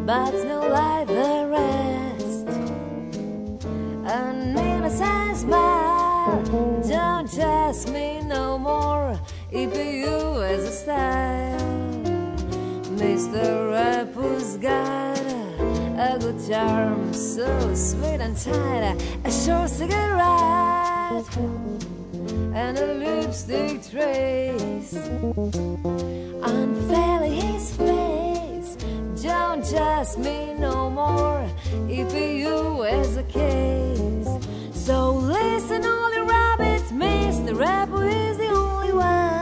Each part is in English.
but no like the rest. An innocent smile, don't ask me no more if you as a style. Mr. Rapple's got a good charm, so sweet and tight, a short cigarette and a lipstick trace unfailing his face. Don't ask me no more if you as a case. So listen, all the rabbits, Mr. Apple is the only one.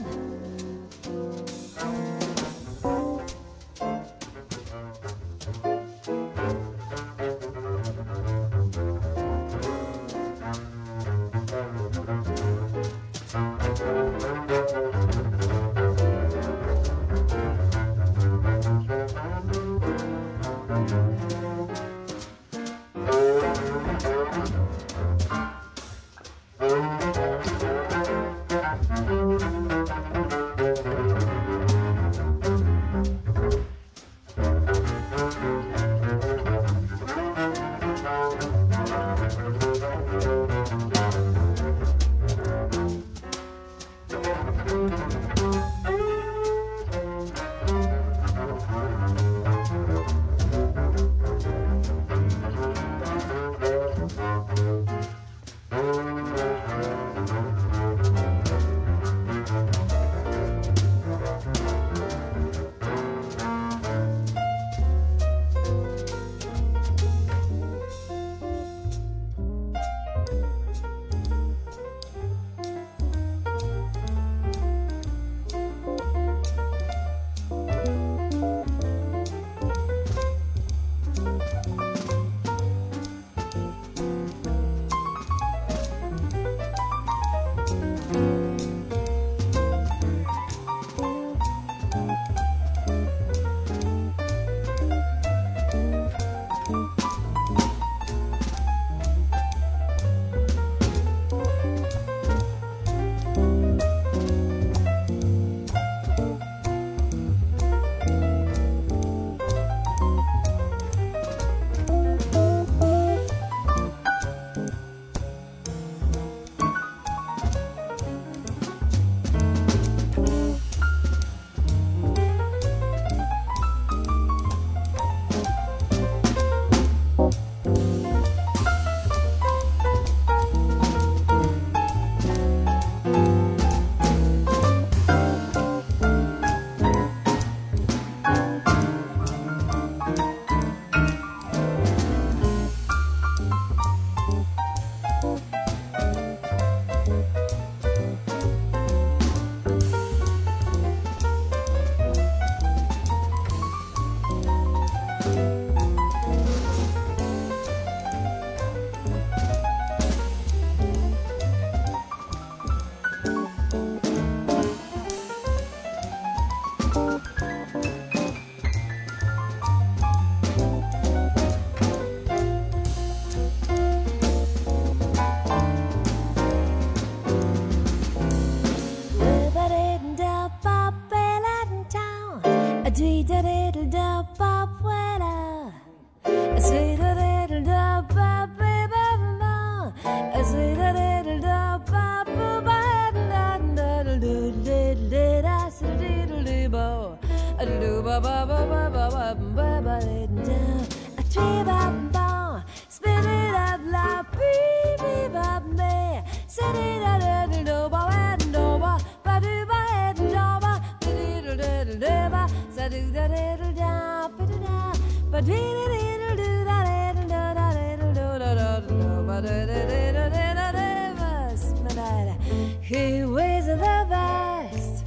He weighs the best,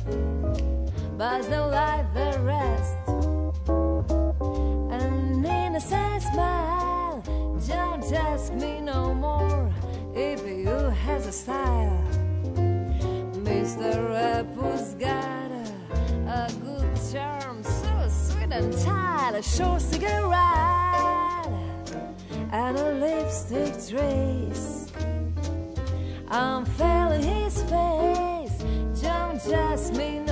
but no like the rest. An innocent smile, don't ask me no more if you has a style. Mr. Apple's got a good charm, so sweet and tight, a short cigarette and a lipstick trace. I'm feeling his face, don't ask me